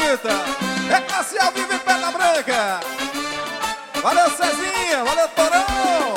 bonita. É classe ao vivo em Pedra Branca. Valeu, Cezinha. Valeu, Torão.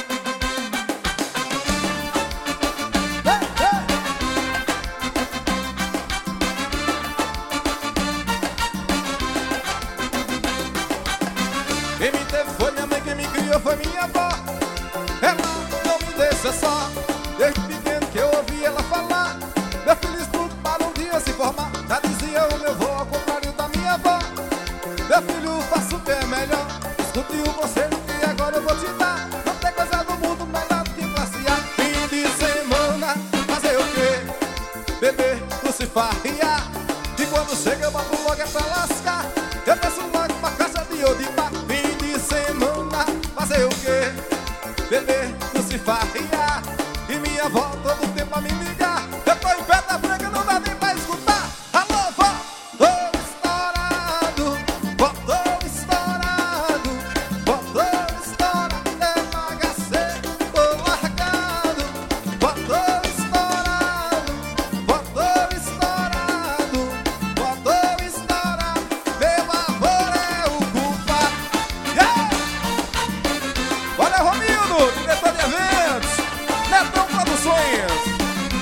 Quem me teve foi minha mãe, quem me criou foi minha avó. Ela não me deixa só. Desde pequeno que eu ouvi ela falar: meu filho estuda para um dia se formar. Já dizia o meu avô, ao contrário da minha avó: meu filho, faça o que é melhor. Escute o conselho que agora eu vou te dar. Não tem coisa no mundo melhor do que classe A. Fim de semana, fazer o quê? Beber, crucifarriar. E quando chega eu boto logo é pra lascar. Eu penso logo uma caixa de Odipá. Fim de semana, fazer o quê? Beber, crucifarriar. E minha avó todo tempo a me ligar. Eu tô em Pedra Branca, não dá nem pra escutar. Alô, vó, tô estourado. Vó, tô estourado. Vó, tô estourado. É bagaceiro, tô largado. Vó, tô estourado. Vó, tô estourado. Vó, tô estourado. Meu avô é o culpado. Yeah! Valeu, Romildo, diretor de eventos. Netão Produções.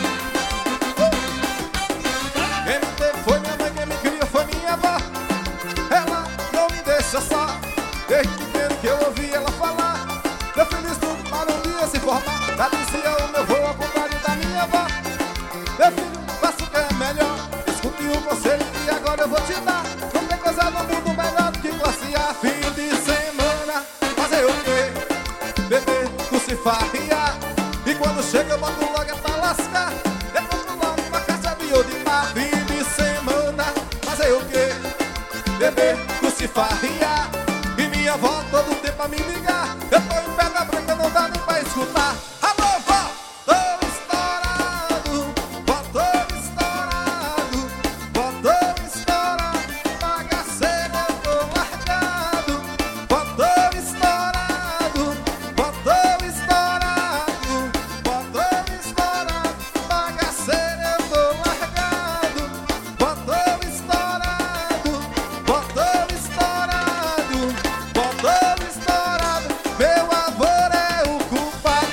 Quem me teve foi minha mãe, quem me criou foi minha avó. Ela não me deixa só. Desde pequeno que eu ouvi ela falar: meu filho estuda para um dia se formar. Já dizia o meu avô, ao contrário da minha avó: meu filho, faça o que é melhor. Escute o conselho que agora eu vou te dar. Não tem coisa no mundo melhor do que classe A. Fim de semana, fazer o quê? Beber, crucifarriar. E quando chega eu boto logo é pra lascar. Eu compro logo uma caixa de Odipá. Fim de semana, fazer o quê? Beber, crucifarriar. E minha avó todo tempo a me ligar. Eu tô em Pedra Branca, não dá nem pra escutar. Alô, vó, tô estourado. Vó, tô estourado. Vó, tô estourado. Bagaceiro, eu tô largado. Vó, tô estourado. Vó, tô estourado. Vó, tô estourado. Bagaceiro, eu tô largado. Vó, tô estourado. Vó, tô estourado. Vó, tô estourado. Meu avô é o culpado.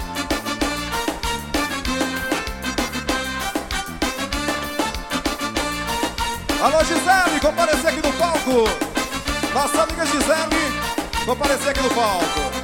Alô, Gisele, comparecer aqui no palco. Nossa amiga Gisele, comparecer aqui no palco.